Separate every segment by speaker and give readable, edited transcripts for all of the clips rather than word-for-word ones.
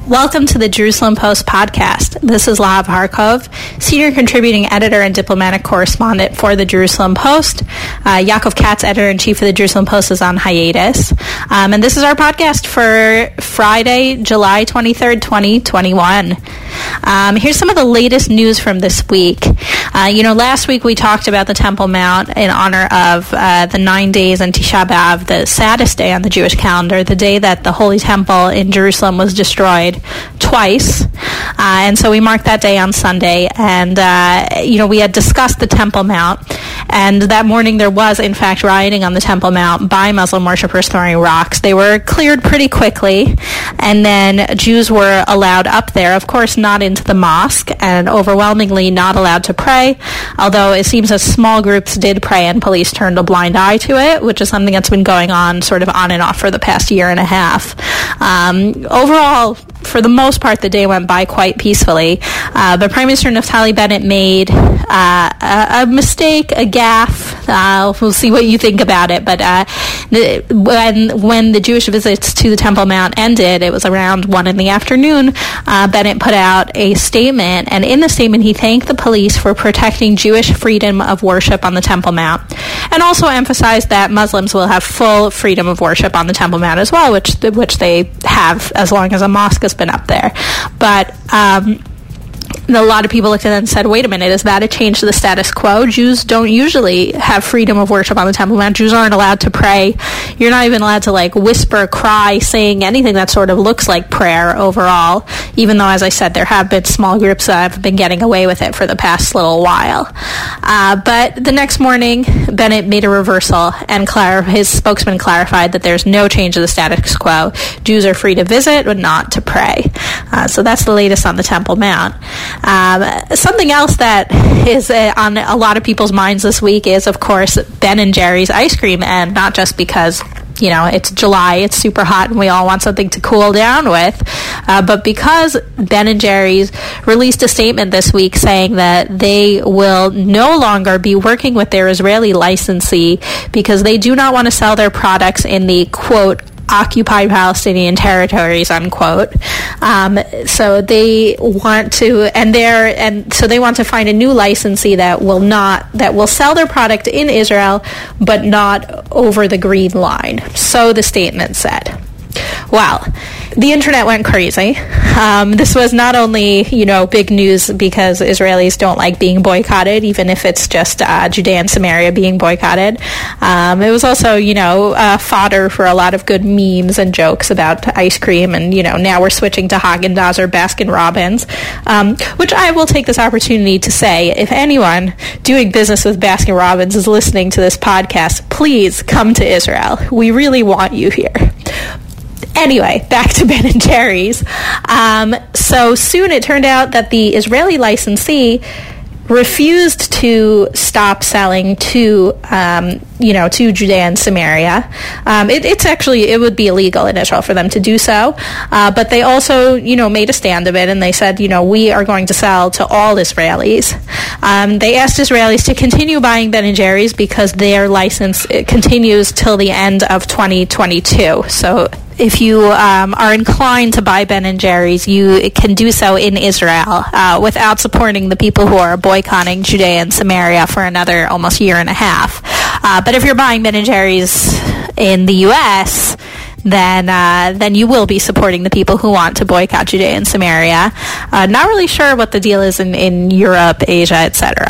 Speaker 1: Welcome to the Jerusalem Post podcast. This is Lahav Harkov, senior contributing editor and diplomatic correspondent for the Jerusalem Post. Yaakov Katz, editor-in-chief of the Jerusalem Post, is on hiatus. And this is our podcast for Friday, July 23rd, 2021. Here's some of the latest news from this week. Last week we talked about the Temple Mount in honor of the 9 days in Tisha B'Av, the saddest day on the Jewish calendar, the day that the Holy Temple in Jerusalem was destroyed twice. And so we marked that day on Sunday. And, we had discussed the Temple Mount. And that morning there was, in fact, rioting on the Temple Mount by Muslim worshippers throwing rocks. They were cleared pretty quickly. And then Jews were allowed up there, of course, not into the mosque, and overwhelmingly not allowed to pray, although it seems that small groups did pray and police turned a blind eye to it, which is something that's been going on sort of on and off for the past year and a half. Overall, for the most part, the day went by quite peacefully, but Prime Minister Naftali Bennett made a mistake, a gaffe. We'll see what you think about it, but when the Jewish visits to the Temple Mount ended, it was around 1 p.m, Bennett put out a statement, and in the statement he thanked the police for protecting Jewish freedom of worship on the Temple Mount, and also emphasized that Muslims will have full freedom of worship on the Temple Mount as well, which they have as long as a mosque has been up there. But a lot of people looked at it and said, wait a minute, is that a change to the status quo? Jews don't usually have freedom of worship on the Temple Mount. Jews aren't allowed to pray. You're not even allowed to whisper, cry, sing, anything that sort of looks like prayer overall, even though, as I said, there have been small groups that have been getting away with it for the past little while. But the next morning, Bennett made a reversal, and his spokesman clarified that there's no change to the status quo. Jews are free to visit, but not to pray. So that's the latest on the Temple Mount. Something else that is on a lot of people's minds this week is, of course, Ben & Jerry's ice cream, and not just because it's July, it's super hot, and we all want something to cool down with, but because Ben & Jerry's released a statement this week saying that they will no longer be working with their Israeli licensee because they do not want to sell their products in the, quote, occupied Palestinian territories, unquote. So they want to find a new licensee that will sell their product in Israel, but not over the green line. So the statement said. Well, the internet went crazy. This was not only, big news because Israelis don't like being boycotted, even if it's just Judea and Samaria being boycotted. It was also, fodder for a lot of good memes and jokes about ice cream. And, now we're switching to Haagen-Dazs or Baskin-Robbins, which I will take this opportunity to say, if anyone doing business with Baskin-Robbins is listening to this podcast, please come to Israel. We really want you here. Anyway, back to Ben & Jerry's. So soon it turned out that the Israeli licensee refused to stop selling to Judea and Samaria. It would be illegal in Israel for them to do so. But they also, made a stand of it, and they said, we are going to sell to all Israelis. They asked Israelis to continue buying Ben & Jerry's because their license continues till the end of 2022. So if you are inclined to buy Ben & Jerry's, you can do so in Israel without supporting the people who are boycotting Judea and Samaria for another almost year and a half. But if you're buying Ben & Jerry's in the U.S., then you will be supporting the people who want to boycott Judea and Samaria. Not really sure what the deal is in Europe, Asia, etc.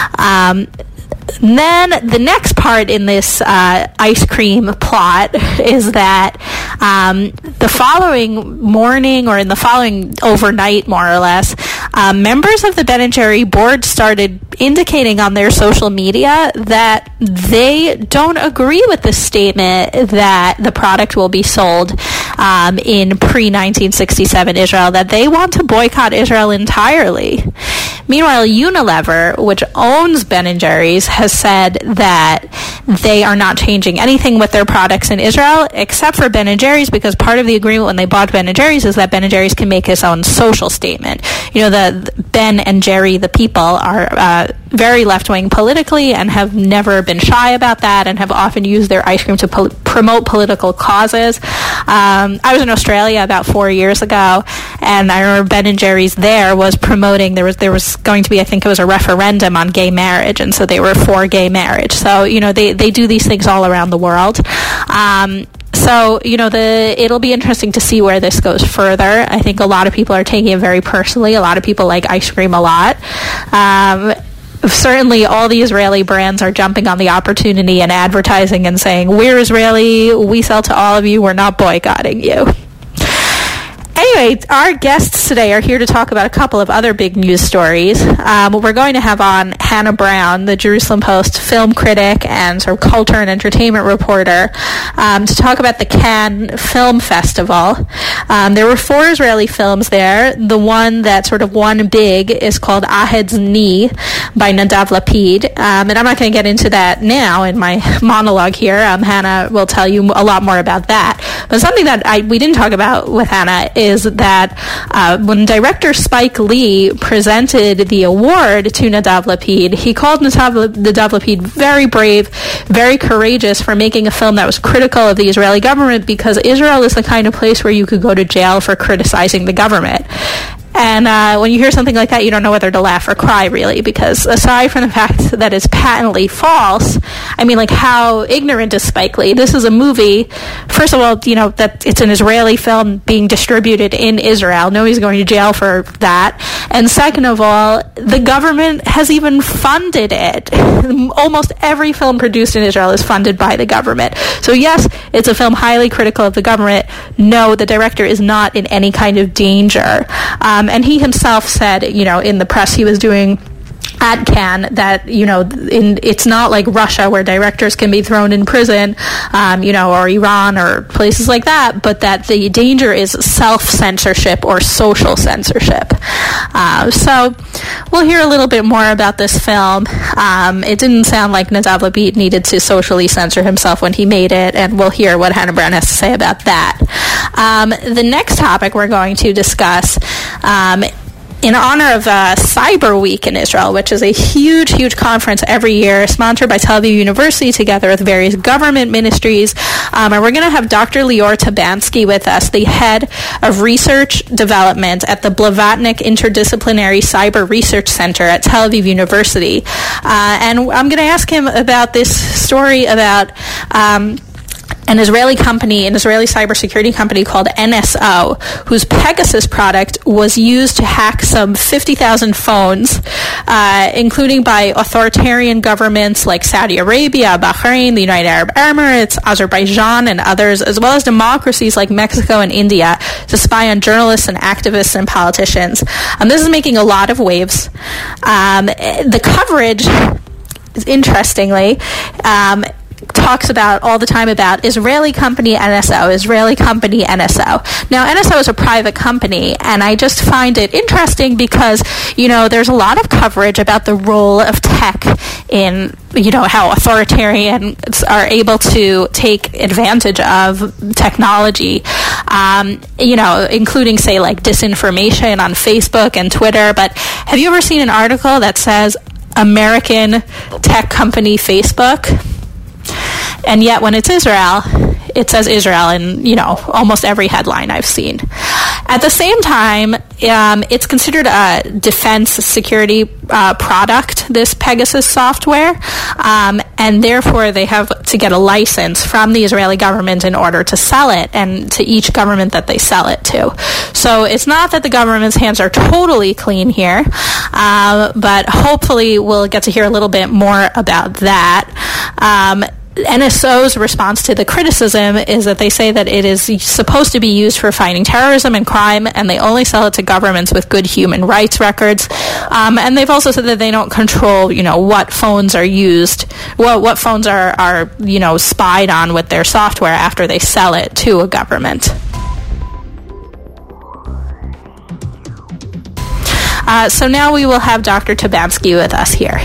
Speaker 1: Then the next part in this ice cream plot is that the following morning, or in the following overnight, more or less, members of the Ben & Jerry board started indicating on their social media that they don't agree with the statement that the product will be sold in pre-1967 Israel, that they want to boycott Israel entirely. Meanwhile, Unilever, which owns Ben & Jerry's, has said that they are not changing anything with their products in Israel, except for Ben & Jerry's, because part of the agreement when they bought Ben & Jerry's is that Ben & Jerry's can make its own social statement. The Ben & Jerry, the people, are very left-wing politically and have never been shy about that and have often used their ice cream to promote political causes. I was in Australia about 4 years ago, And I remember Ben and Jerry's there was promoting, there was going to be, I think it was a referendum on gay marriage, and so they were for gay marriage. So, they do these things all around the world. So, it'll be interesting to see where this goes further. I think a lot of people are taking it very personally. A lot of people like ice cream a lot. Certainly all the Israeli brands are jumping on the opportunity and advertising and saying, we're Israeli, we sell to all of you, we're not boycotting you. Anyway, our guests today are here to talk about a couple of other big news stories. We're going to have on Hannah Brown, the Jerusalem Post film critic and sort of culture and entertainment reporter, to talk about the Cannes Film Festival. There were 4 Israeli films there. The one that sort of won big is called Ahed's Knee by Nadav Lapid. And I'm not going to get into that now in my monologue here. Hannah will tell you a lot more about that. But something that we didn't talk about with Hannah is that when director Spike Lee presented the award to Nadav Lapid, he called Nadav Lapid very brave, very courageous for making a film that was critical of the Israeli government, because Israel is the kind of place where you could go to jail for criticizing the government. And when you hear something like that, you don't know whether to laugh or cry, really, because aside from the fact that it's patently false, I mean, like, how ignorant is Spike Lee? This is a movie, first of all, that it's an Israeli film being distributed in Israel. Nobody's going to jail for that. And second of all, the government has even funded it. Almost every film produced in Israel is funded by the government. So yes, it's a film highly critical of the government. No, the director is not in any kind of danger. And he himself said, in the press he was doing at Cannes, that, it's not like Russia where directors can be thrown in prison, or Iran or places like that, but that the danger is self-censorship or social censorship. So we'll hear a little bit more about this film. It didn't sound like Nadav Lapid needed to socially censor himself when he made it, and we'll hear what Hannah Brown has to say about that. The next topic we're going to discuss, in honor of Cyber Week in Israel, which is a huge, huge conference every year, sponsored by Tel Aviv University together with various government ministries. And we're going to have Dr. Lior Tabansky with us, the head of research development at the Blavatnik Interdisciplinary Cyber Research Center at Tel Aviv University. And I'm going to ask him about this story about an Israeli company, an Israeli cybersecurity company called NSO, whose Pegasus product was used to hack some 50,000 phones, including by authoritarian governments like Saudi Arabia, Bahrain, the United Arab Emirates, Azerbaijan, and others, as well as democracies like Mexico and India, to spy on journalists and activists and politicians. This is making a lot of waves. The coverage, interestingly, talks about all the time about Israeli company NSO, Israeli company NSO. Now, NSO is a private company, and I just find it interesting because, there's a lot of coverage about the role of tech in, how authoritarians are able to take advantage of technology, including, say, like disinformation on Facebook and Twitter. But have you ever seen an article that says American tech company Facebook? And yet when it's Israel, it says Israel in, almost every headline I've seen. At the same time, it's considered a defense security product, this Pegasus software, and therefore they have to get a license from the Israeli government in order to sell it, and to each government that they sell it to. So it's not that the government's hands are totally clean here, but hopefully we'll get to hear a little bit more about that. NSO's response to the criticism is that they say that it is supposed to be used for fighting terrorism and crime, and they only sell it to governments with good human rights records. And they've also said that they don't control, what phones are used, what phones are spied on with their software after they sell it to a government. So now we will have Dr. Tabansky with us here.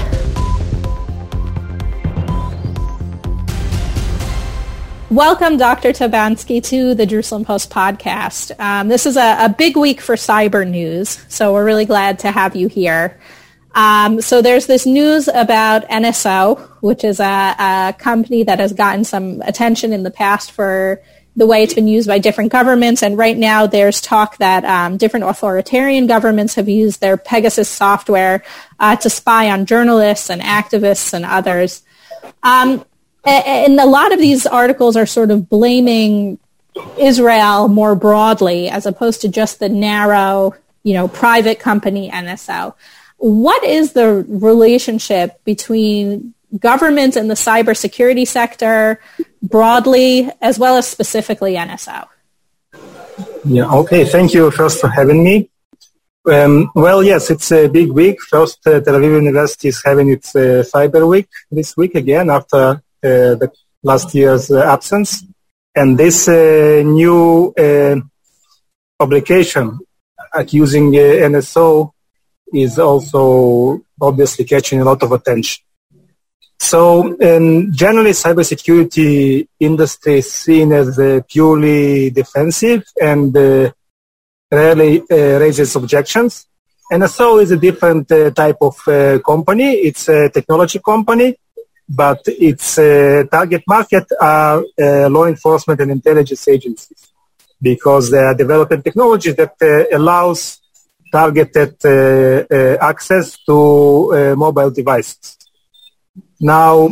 Speaker 1: Welcome, Dr. Tabansky, to the Jerusalem Post podcast. This is a big week for cyber news, so we're really glad to have you here. So there's this news about NSO, which is a company that has gotten some attention in the past for the way it's been used by different governments. And right now there's talk that different authoritarian governments have used their Pegasus software to spy on journalists and activists and others. And a lot of these articles are sort of blaming Israel more broadly as opposed to just the narrow, private company NSO. What is the relationship between government and the cybersecurity sector broadly, as well as specifically NSO?
Speaker 2: Yeah, okay. Thank you first for having me. Well, yes, it's a big week. First, Tel Aviv University is having its Cyber Week this week again after the last year's absence. And this new publication accusing NSO is also obviously catching a lot of attention. So generally, cybersecurity industry is seen as purely defensive and rarely raises objections. NSO is a different type of company. It's a technology company, but its target market are law enforcement and intelligence agencies because they are developing technology that allows targeted access to mobile devices. Now,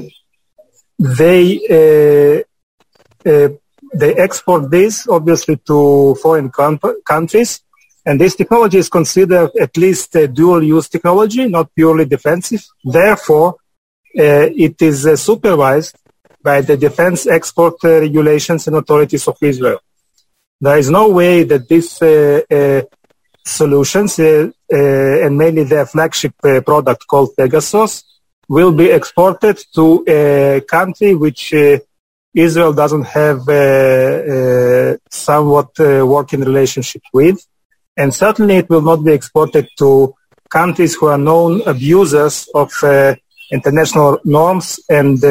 Speaker 2: they export this obviously to foreign countries, and this technology is considered at least a dual-use technology, not purely defensive. Therefore, it is supervised by the Defense Export Regulations and Authorities of Israel. There is no way that these solutions, and mainly their flagship product called Pegasus, will be exported to a country which Israel doesn't have somewhat working relationship with. And certainly it will not be exported to countries who are known abusers of international norms and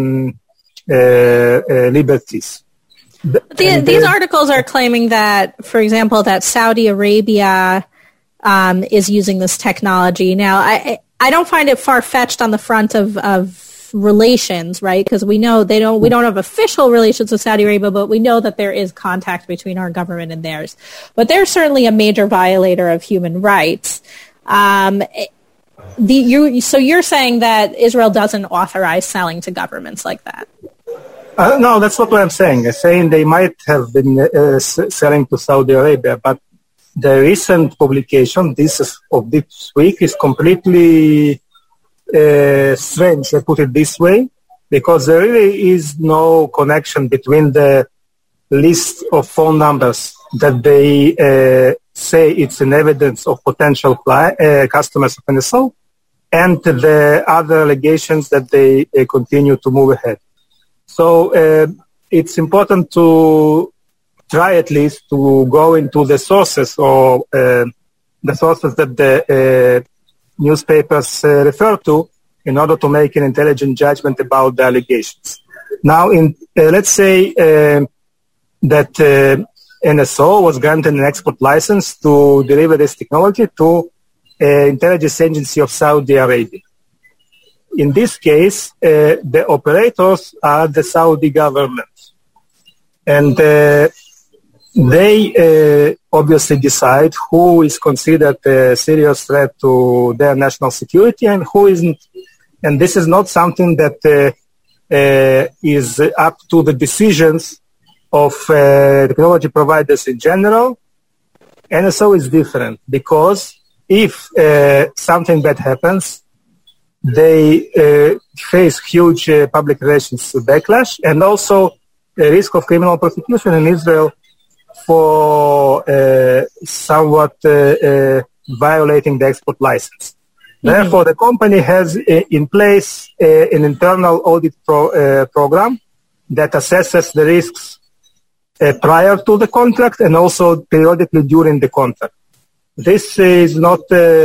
Speaker 2: liberties.
Speaker 1: These articles are claiming that, for example, that Saudi Arabia is using this technology. Now, I don't find it far-fetched on the front of relations, right? Because we know we don't have official relations with Saudi Arabia, but we know that there is contact between our government and theirs. But they're certainly a major violator of human rights. So you're saying that Israel doesn't authorize selling to governments like that?
Speaker 2: No, that's not what I'm saying. I'm saying they might have been selling to Saudi Arabia, but the recent publication of this week is completely strange, I put it this way, because there really is no connection between the list of phone numbers that they say it's an evidence of potential customers of NSO and the other allegations that they continue to move ahead. So it's important to try at least to go into the sources or the sources that the newspapers refer to in order to make an intelligent judgment about the allegations. Now, let's say that NSO was granted an export license to deliver this technology to an intelligence agency of Saudi Arabia. In this case, the operators are the Saudi government. And they obviously decide who is considered a serious threat to their national security and who isn't. And this is not something that is up to the decisions of technology providers in general. NSO is different because if something bad happens, they face huge public relations backlash and also a risk of criminal prosecution in Israel for somewhat violating the export license. Mm-hmm. Therefore, the company has in place an internal audit program that assesses the risks prior to the contract and also periodically during the contract. This is not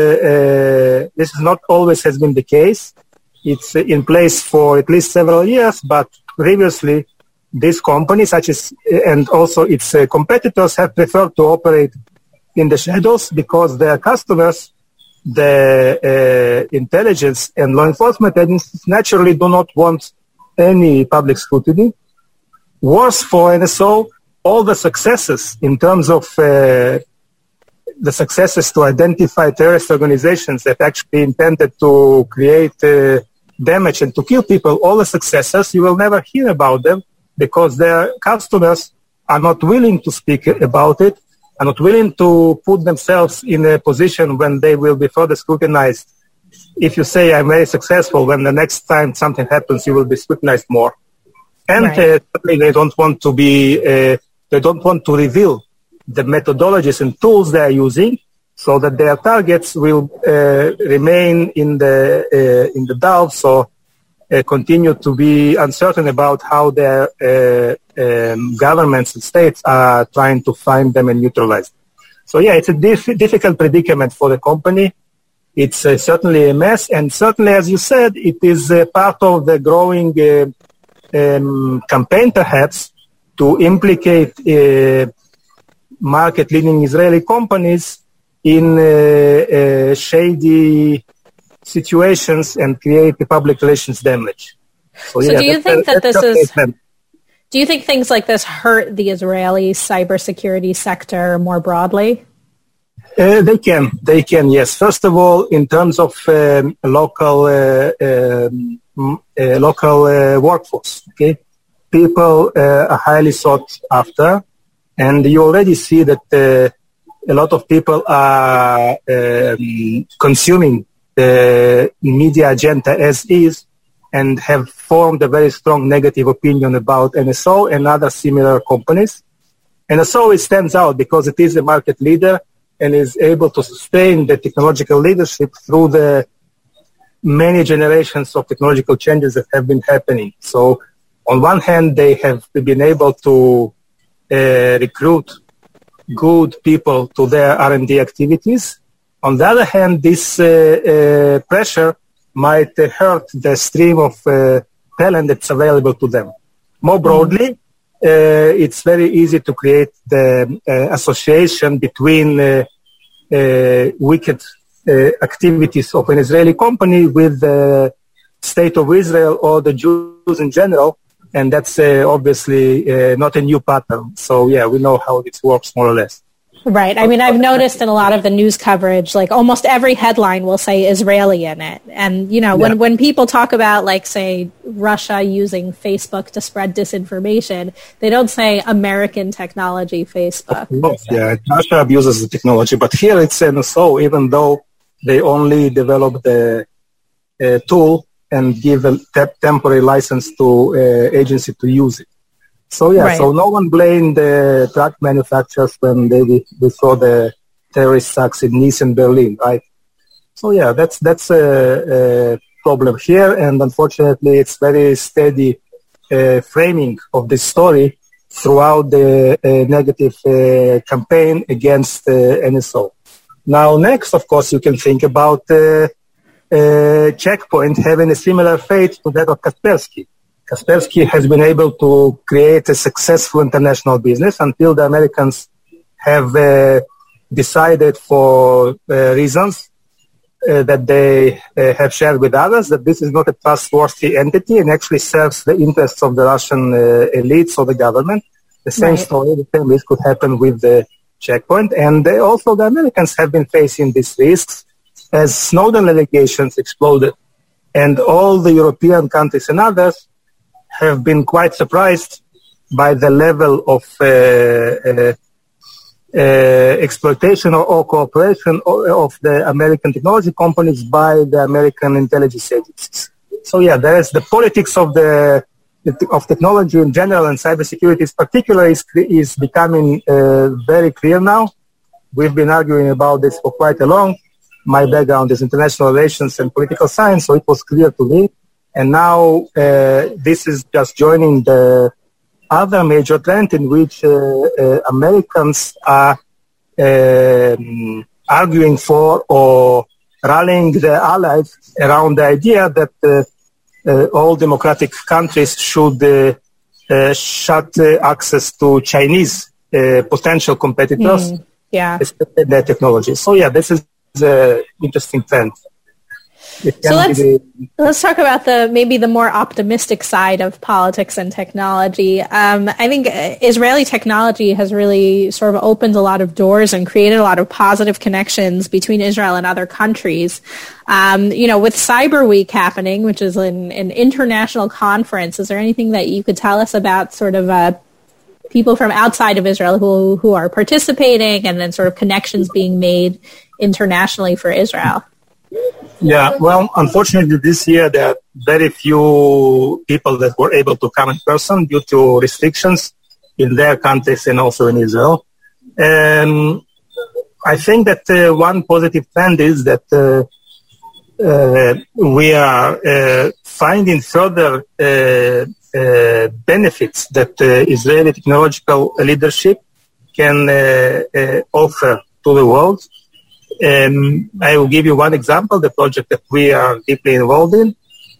Speaker 2: always has been the case. It's in place for at least several years, but previously this company, and also its competitors, have preferred to operate in the shadows because their customers, the intelligence and law enforcement agencies, naturally do not want any public scrutiny. Worse for NSO, all the successes in terms of the successes to identify terrorist organizations that actually intended to create damage and to kill people, all the successes, you will never hear about them because their customers are not willing to speak about it, are not willing to put themselves in a position when they will be further scrutinized. If you say I'm very successful, when the next time something happens, you will be scrutinized more. And they don't want to they don't want to reveal the methodologies and tools they are using, so that their targets will remain in the doubt, so continue to be uncertain about how their governments and states are trying to find them and neutralize them. So yeah, it's a difficult predicament for the company. It's certainly a mess, and certainly, as you said, it is part of the growing campaign, perhaps, to implicate market-leading Israeli companies in shady situations and create public relations damage. So
Speaker 1: do you think that this is? Do you think things like this hurt the Israeli cybersecurity sector more broadly?
Speaker 2: They can, yes. First of all, in terms of local workforce, okay, people are highly sought after, and you already see that a lot of people are consuming the media agenda as is, and have formed a very strong negative opinion about NSO and other similar companies. NSO stands out because it is a market leader and is able to sustain the technological leadership through the many generations of technological changes that have been happening. So on one hand, they have been able to recruit good people to their R&D activities. On the other hand, this pressure might hurt the stream of talent that's available to them. More broadly, it's very easy to create the association between wicked activities of an Israeli company with the state of Israel or the Jews in general, and that's obviously not a new pattern. So, yeah, we know how this works more or less.
Speaker 1: Right. I mean, I've noticed in a lot of the news coverage, like almost every headline will say Israeli in it. And, you know, when people talk about, like, say, Russia using Facebook to spread disinformation, they don't say American technology Facebook.
Speaker 2: Yeah, Russia abuses the technology. But here it's NSO, even though they only develop the tool and give a temporary license to agency to use it. So, yeah, so no one blamed the truck manufacturers when we saw the terrorist attacks in Nice and Berlin, right? So, yeah, that's a problem here, and unfortunately it's very steady framing of this story throughout the negative campaign against NSO. Now, next, of course, you can think about Check Point having a similar fate to that of Kaspersky. Kaspersky has been able to create a successful international business until the Americans have decided for reasons that they have shared with others that this is not a trustworthy entity and actually serves the interests of the Russian elites or the government. The same story, the same risk could happen with the Check Point. And also the Americans have been facing these risks as Snowden allegations exploded. And all the European countries and others have been quite surprised by the level of exploitation or cooperation of the American technology companies by the American intelligence agencies. So yeah, there is the politics of technology in general, and cybersecurity in particular is becoming very clear now. We've been arguing about this for quite a long. My background is international relations and political science, so it was clear to me. And now this is just joining the other major trend in which Americans are arguing for or rallying their allies around the idea that all democratic countries should shut access to Chinese potential competitors, especially their technology. So yeah, this is an interesting trend.
Speaker 1: Let's talk about maybe the more optimistic side of politics and technology. I think Israeli technology has really sort of opened a lot of doors and created a lot of positive connections between Israel and other countries. With Cyber Week happening, which is an international conference, is there anything that you could tell us about sort of people from outside of Israel who are participating, and then sort of connections being made internationally for Israel?
Speaker 2: Yeah, well, unfortunately this year there are very few people that were able to come in person due to restrictions in their countries and also in Israel. I think that one positive trend is that we are finding further benefits that Israeli technological leadership can offer to the world. I will give you one example, the project that we are deeply involved in.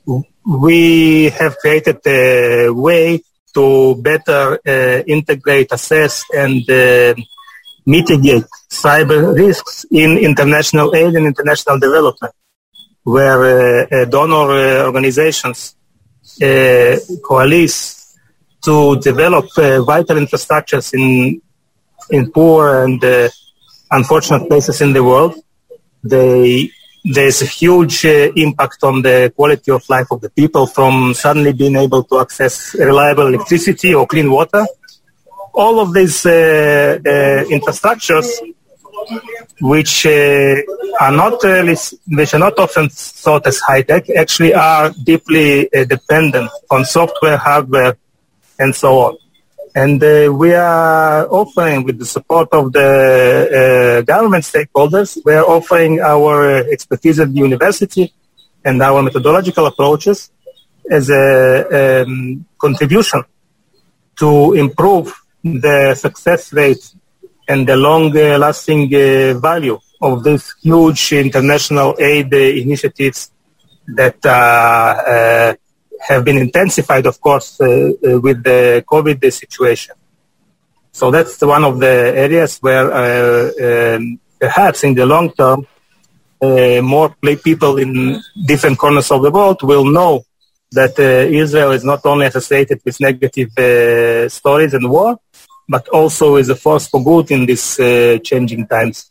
Speaker 2: We have created a way to better integrate, assess, and mitigate cyber risks in international aid and international development, where donor organizations coalesce to develop vital infrastructures in poor and unfortunate places in the world. There's a huge impact on the quality of life of the people from suddenly being able to access reliable electricity or clean water. All of these infrastructures, which are not often thought as high tech, actually are deeply dependent on software, hardware, and so on. And we are offering, with the support of the government stakeholders, we are offering our expertise at the university and our methodological approaches as a contribution to improve the success rate and the long-lasting value of these huge international aid initiatives that have been intensified, of course, with the COVID situation. So that's one of the areas where perhaps in the long term, more people in different corners of the world will know that Israel is not only associated with negative stories and war, but also is a force for good in these changing times.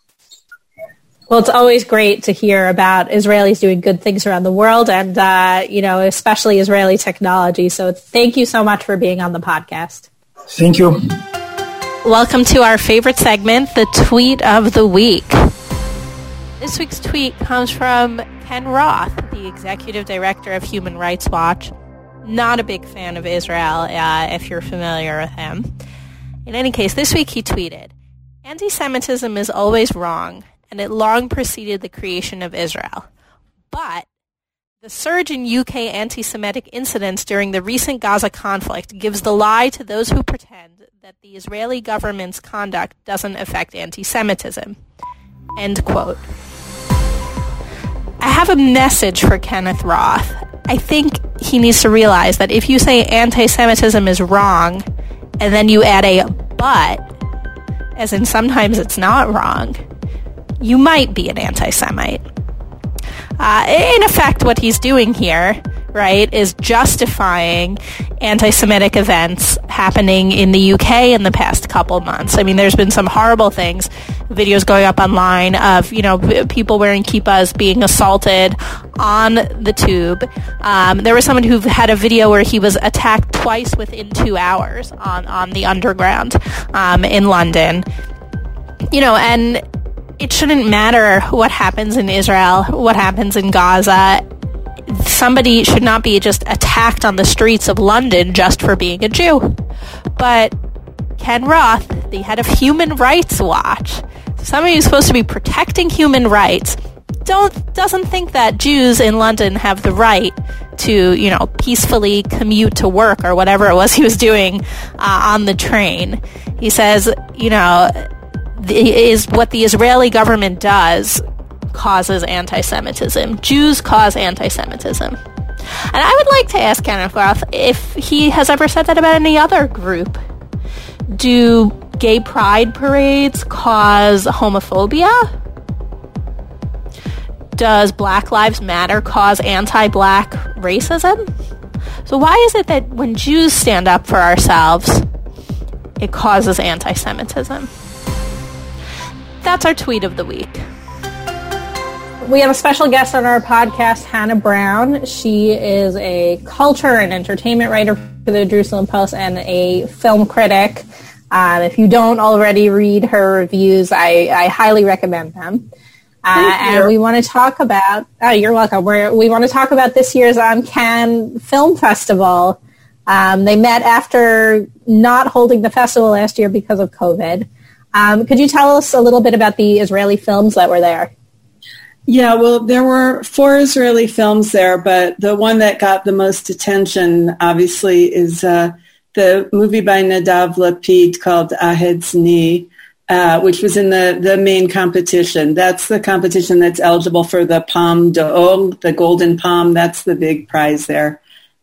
Speaker 1: Well, it's always great to hear about Israelis doing good things around the world and, especially Israeli technology. So thank you so much for being on the podcast.
Speaker 2: Thank you.
Speaker 1: Welcome to our favorite segment, the Tweet of the Week. This week's tweet comes from Ken Roth, the Executive Director of Human Rights Watch. Not a big fan of Israel, if you're familiar with him. In any case, this week he tweeted, "Anti-Semitism is always wrong, and it long preceded the creation of Israel. But the surge in UK anti-Semitic incidents during the recent Gaza conflict gives the lie to those who pretend that the Israeli government's conduct doesn't affect anti-Semitism." End quote. I have a message for Kenneth Roth. I think he needs to realize that if you say anti-Semitism is wrong, and then you add a but, as in sometimes it's not wrong, you might be an anti-Semite. In effect, what he's doing here, right, is justifying anti-Semitic events happening in the UK in the past couple months. I mean, there's been some horrible things, videos going up online of, people wearing kippahs being assaulted on the tube. There was someone who had a video where he was attacked twice within 2 hours on the underground in London. And it shouldn't matter what happens in Israel, what happens in Gaza. Somebody should not be just attacked on the streets of London just for being a Jew. But Ken Roth, the head of Human Rights Watch, somebody who's supposed to be protecting human rights, doesn't think that Jews in London have the right to, peacefully commute to work or whatever it was he was doing on the train. He says, is what the Israeli government does causes anti-Semitism. Jews cause anti-Semitism. And I would like to ask Kenneth Roth if he has ever said that about any other group. Do gay pride parades cause homophobia? does Black Lives Matter cause anti-Black racism? So why is it that when Jews stand up for ourselves, it causes anti-Semitism? That's our tweet of the week. We have a special guest on our podcast, Hannah Brown. She is a culture and entertainment writer for the Jerusalem Post and a film critic. If you don't already read her reviews, I highly recommend them. And we want to talk about, you're welcome. We want to talk about this year's Cannes Film Festival. They met after not holding the festival last year because of COVID. Could you tell us a little bit about the Israeli films that were there?
Speaker 3: Yeah, well, there were 4 Israeli films there, but the one that got the most attention, obviously, is the movie by Nadav Lapid called Ahed Zni, which was in the main competition. That's the competition that's eligible for the Palme d'Or, the Golden Palm. That's the big prize there.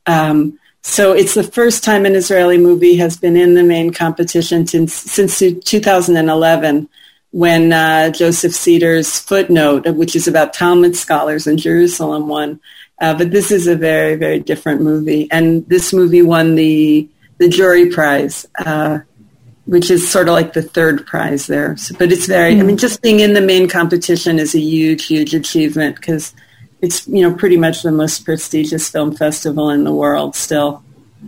Speaker 3: So it's the first time an Israeli movie has been in the main competition since 2011. When Joseph Ceder's Footnote, which is about Talmud scholars in Jerusalem, won. But this is a very, very different movie. And this movie won the jury prize, which is sort of like the third prize there. So, but it's very, I mean, just being in the main competition is a huge, huge achievement because it's, pretty much the most prestigious film festival in the world still.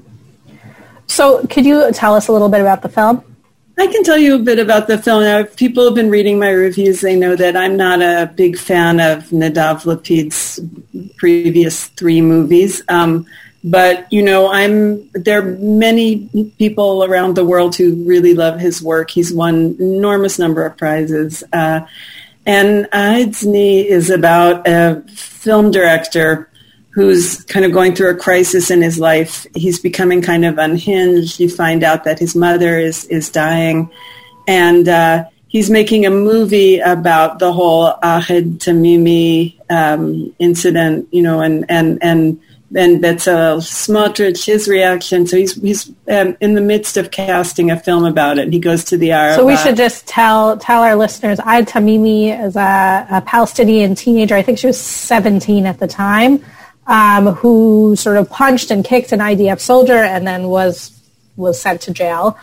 Speaker 1: So could you tell us a little bit about the film?
Speaker 3: I can tell you a bit about the film. Now, if people have been reading my reviews, they know that I'm not a big fan of Nadav Lapid's previous 3 movies. But, there are many people around the world who really love his work. He's won an enormous number of prizes. And Ahed Zni is about a film director who's kind of going through a crisis in his life. He's becoming kind of unhinged. You find out that his mother is dying. And he's making a movie about the whole Ahed Tamimi incident, and Bezalel Smotrich, his reaction. So he's in the midst of casting a film about it. And he goes to the Arab.
Speaker 1: So we should just tell our listeners, Ahed Tamimi is a Palestinian teenager. I think she was 17 at the time. Who sort of punched and kicked an IDF soldier and then was sent to jail.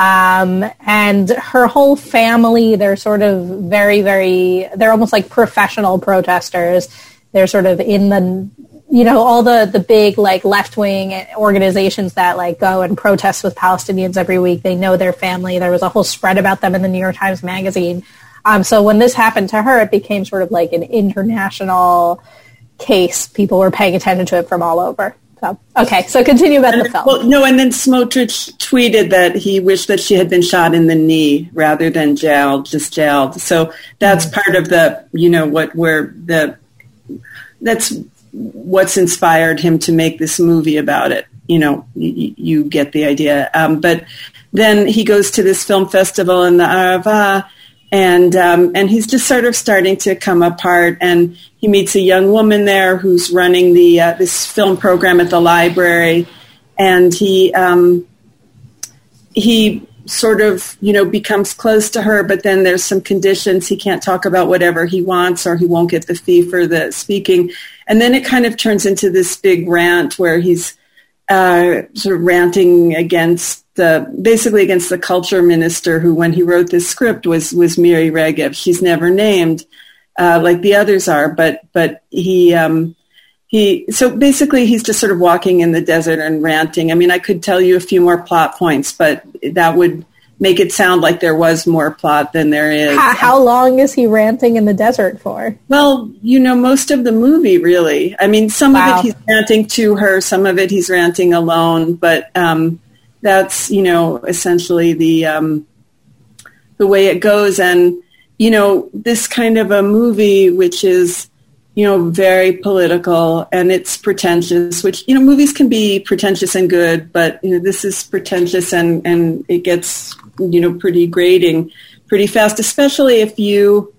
Speaker 1: And her whole family, they're sort of very, very, they're almost like professional protesters. They're sort of in the, all the big like left-wing organizations that like go and protest with Palestinians every week. They know their family. There was a whole spread about them in the New York Times Magazine. So when this happened to her, it became sort of like an international case. People were paying attention to it from all over. So, okay, so continue about the film.
Speaker 3: Well, and then Smotrich tweeted that he wished that she had been shot in the knee rather than just jailed. So that's part of the, that's what's inspired him to make this movie about it. You get the idea. But then he goes to this film festival in the Arava, and he's just sort of starting to come apart, and he meets a young woman there who's running the this film program at the library, and he sort of becomes close to her, but then there's some conditions. He can't talk about whatever he wants, or he won't get the fee for the speaking, and then it kind of turns into this big rant where he's sort of ranting basically against the culture minister, who, when he wrote this script, was Miri Regev. She's never named like the others are, but he so basically he's just sort of walking in the desert and ranting. I mean, I could tell you a few more plot points, but that would make it sound like there was more plot than there is.
Speaker 1: How long is he ranting in the desert for?
Speaker 3: Well, most of the movie, really. I mean, some of it he's ranting to her, some of it he's ranting alone, but that's, essentially the way it goes. And, this kind of a movie, which is, very political and it's pretentious, which, movies can be pretentious and good, but, this is pretentious and it gets, pretty grating pretty fast, especially if you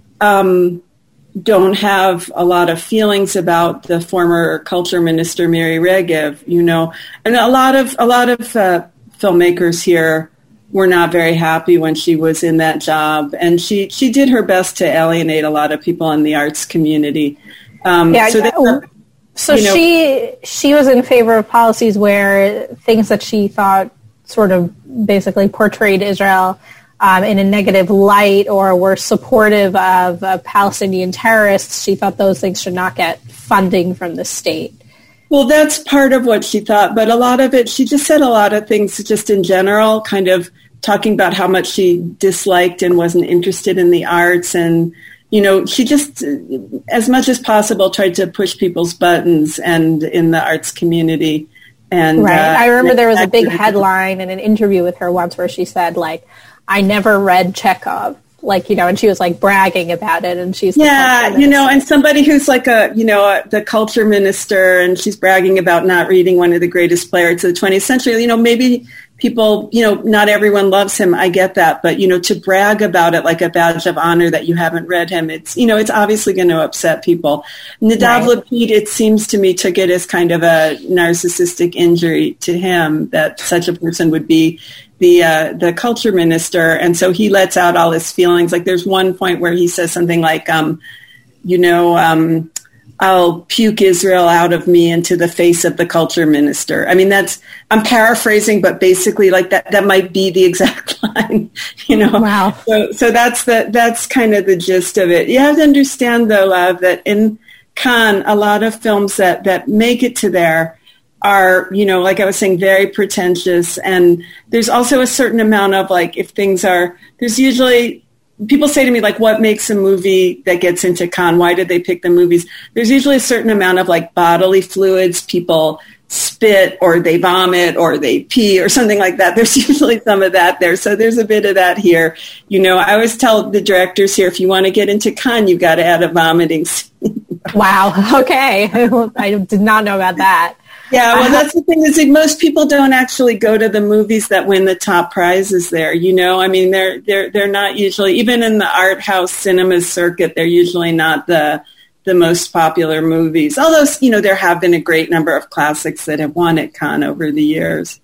Speaker 3: don't have a lot of feelings about the former culture minister, Miri Regev, and a lot of filmmakers here were not very happy when she was in that job. And she did her best to alienate a lot of people in the arts community.
Speaker 1: So she was in favor of policies where things that she thought sort of basically portrayed Israel in a negative light or were supportive of Palestinian terrorists, she thought those things should not get funding from the state.
Speaker 3: Well, that's part of what she thought, but a lot of it, she just said a lot of things just in general, kind of talking about how much she disliked and wasn't interested in the arts. And, she just, as much as possible, tried to push people's buttons and in the arts community. And
Speaker 1: right. I remember there was a big headline in an interview with her once where she said, I never read Chekhov. And she was bragging about it, and she's
Speaker 3: and somebody who's the culture minister, and she's bragging about not reading one of the greatest playwrights of the 20th century. Maybe people, not everyone loves him. I get that, but to brag about it like a badge of honor that you haven't read him, it's it's obviously going to upset people. Nadav Lapid, it seems to me, took it as kind of a narcissistic injury to him that such a person would be the culture minister, and so he lets out all his feelings. There's one point where he says something like, I'll puke Israel out of me into the face of the culture minister. I mean, I'm paraphrasing, but basically that might be the exact line,
Speaker 1: Wow.
Speaker 3: So that's kind of the gist of it. You have to understand, though, Lav, that in Cannes, a lot of films that make it to there are, like I was saying, very pretentious. And there's also a certain amount of there's usually, people say to me, what makes a movie that gets into Cannes? Why did they pick the movies? There's usually a certain amount of bodily fluids. People spit or they vomit or they pee or something like that. There's usually some of that there. So there's a bit of that here. I always tell the directors here, if you want to get into Cannes, you've got to add a vomiting scene.
Speaker 1: Wow. Okay. I did not know about that.
Speaker 3: Yeah, well, that's the thing is most people don't actually go to the movies that win the top prizes there. I mean, they're not usually, even in the art house cinema circuit, they're usually not the most popular movies. Although, there have been a great number of classics that have won at Cannes over the years.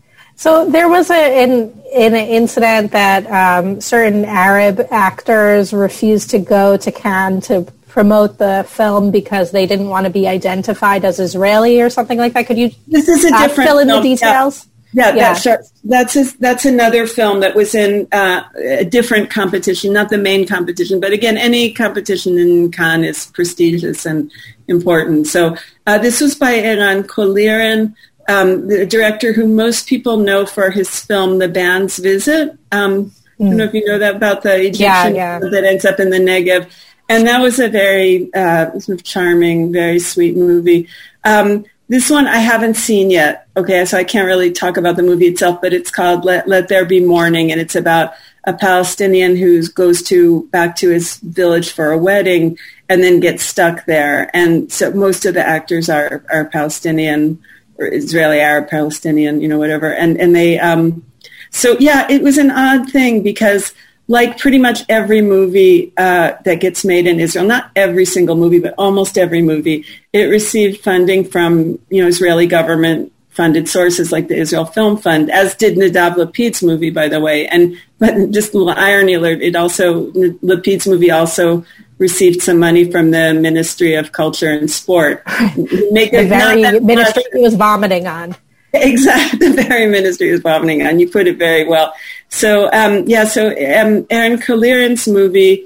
Speaker 1: So there was an incident that certain Arab actors refused to go to Cannes to promote the film because they didn't want to be identified as Israeli or something like that. Could you
Speaker 3: this is a different
Speaker 1: fill in
Speaker 3: film.
Speaker 1: the details?
Speaker 3: Yeah. That's another film that was in a different competition, not the main competition. But again, any competition in Cannes is prestigious and important. So this was by Eran Kolirin, the director who most people know for his film The Band's Visit. I don't know if you know that about the Egyptian that ends up in the Negev. And that was a very sort of charming, very sweet movie. This one I haven't seen yet. Okay, so I can't really talk about the movie itself, but it's called Let There Be Morning, and it's about a Palestinian who goes back to his village for a wedding and then gets stuck there. And so most of the actors are Palestinian or Israeli, Arab, Palestinian, whatever. And they, it was an odd thing because like pretty much every movie that gets made in Israel, not every single movie, but almost every movie, it received funding from, Israeli government-funded sources like the Israel Film Fund, as did Nadav Lapid's movie, by the way. But just a little irony alert, Lapid's movie also received some money from the Ministry of Culture and Sport.
Speaker 1: The very ministry he was vomiting on.
Speaker 3: Exactly, the very ministry is vomiting on. You put it very well. So, Eran Kolirin's movie,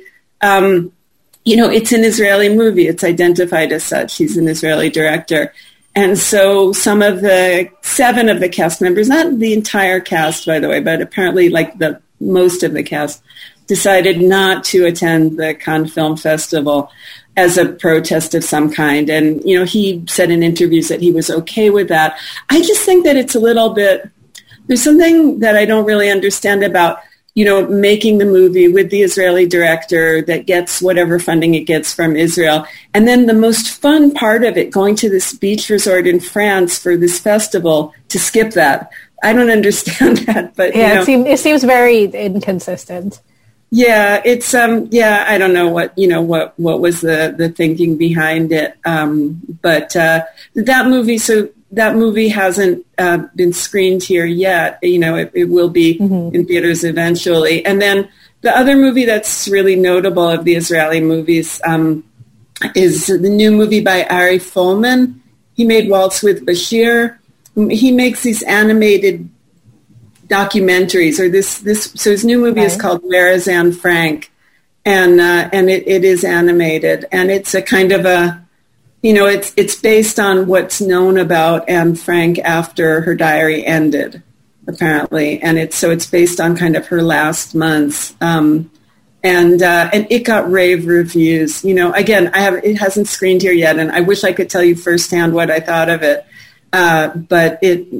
Speaker 3: it's an Israeli movie. It's identified as such. He's an Israeli director. And so some of the 7 of the cast members, not the entire cast, by the way, but apparently most of the cast, decided not to attend the Cannes Film Festival as a protest of some kind. And, he said in interviews that he was okay with that. I just think that it's a little bit, there's something that I don't really understand about, making the movie with the Israeli director that gets whatever funding it gets from Israel. And then the most fun part of it, going to this beach resort in France for this festival, to skip that. I don't understand that. But
Speaker 1: it seems very inconsistent.
Speaker 3: Yeah, it's I don't know what was the thinking behind it. But that movie, so that movie hasn't been screened here yet. You know, it will be in theaters eventually. And then the other movie that's really notable of the Israeli movies is the new movie by Ari Folman. He made Waltz with Bashir. He makes these animated documentaries, so his new movie is called Where is Anne Frank? And it is animated, and it's a kind of a, you know, it's based on what's known about Anne Frank after her diary ended, apparently, and it's based on kind of her last months, and it got rave reviews. You know, again, it hasn't screened here yet, and I wish I could tell you firsthand what I thought of it, but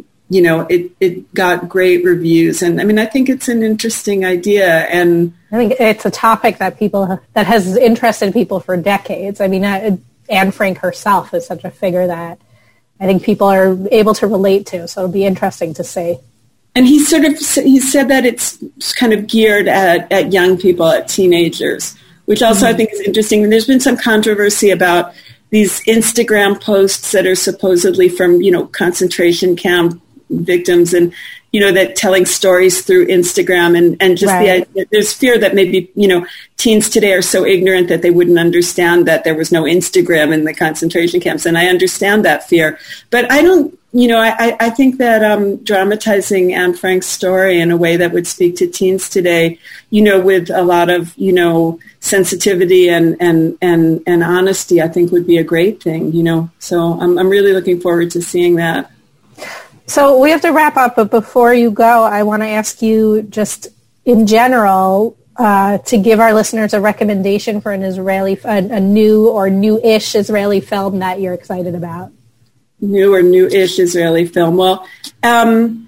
Speaker 3: it got great reviews, and I mean, I think it's an interesting idea, and
Speaker 1: I think it's a topic that that has interested people for decades. I mean, Anne Frank herself is such a figure that I think people are able to relate to. So it'll be interesting to see.
Speaker 3: And he said that it's kind of geared at young people, at teenagers, which also I think is interesting. And there's been some controversy about these Instagram posts that are supposedly from, you know, concentration camp victims, and you know, that telling stories through Instagram, and just the idea, there's fear that maybe, you know, teens today are so ignorant that they wouldn't understand that there was no Instagram in the concentration camps. And I understand that fear, but I don't, you know, I think that dramatizing Anne Frank's story in a way that would speak to teens today, you know, with a lot of, you know, sensitivity and honesty, I think would be a great thing, you know. So I'm really looking forward to seeing that.
Speaker 1: So we have to wrap up, but before you go, I want to ask you just in general to give our listeners a recommendation for an Israeli, a new or new-ish Israeli film that you're excited about.
Speaker 3: New or new-ish Israeli film. Well, I'm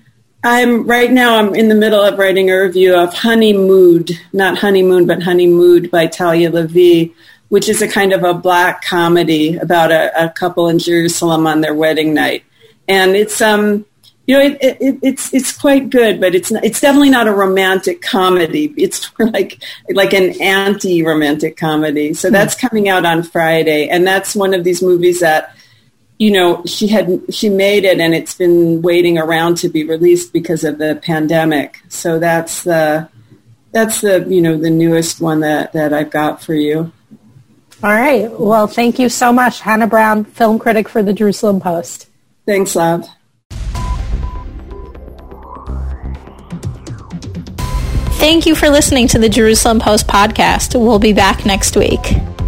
Speaker 3: in the middle of writing a review of Honeymood, not Honeymoon, but Honeymood by Talia Levi, which is a kind of a black comedy about a couple in Jerusalem on their wedding night. And it's, you know, it's quite good, but it's definitely not a romantic comedy. It's more like an anti-romantic comedy. So that's coming out on Friday. And that's one of these movies that, you know, she made it and it's been waiting around to be released because of the pandemic. So that's the, you know, the newest one that I've got for you.
Speaker 1: All right. Well, thank you so much. Hannah Brown, film critic for the Jerusalem Post.
Speaker 3: Thanks, Lav.
Speaker 1: Thank you for listening to the Jerusalem Post podcast. We'll be back next week.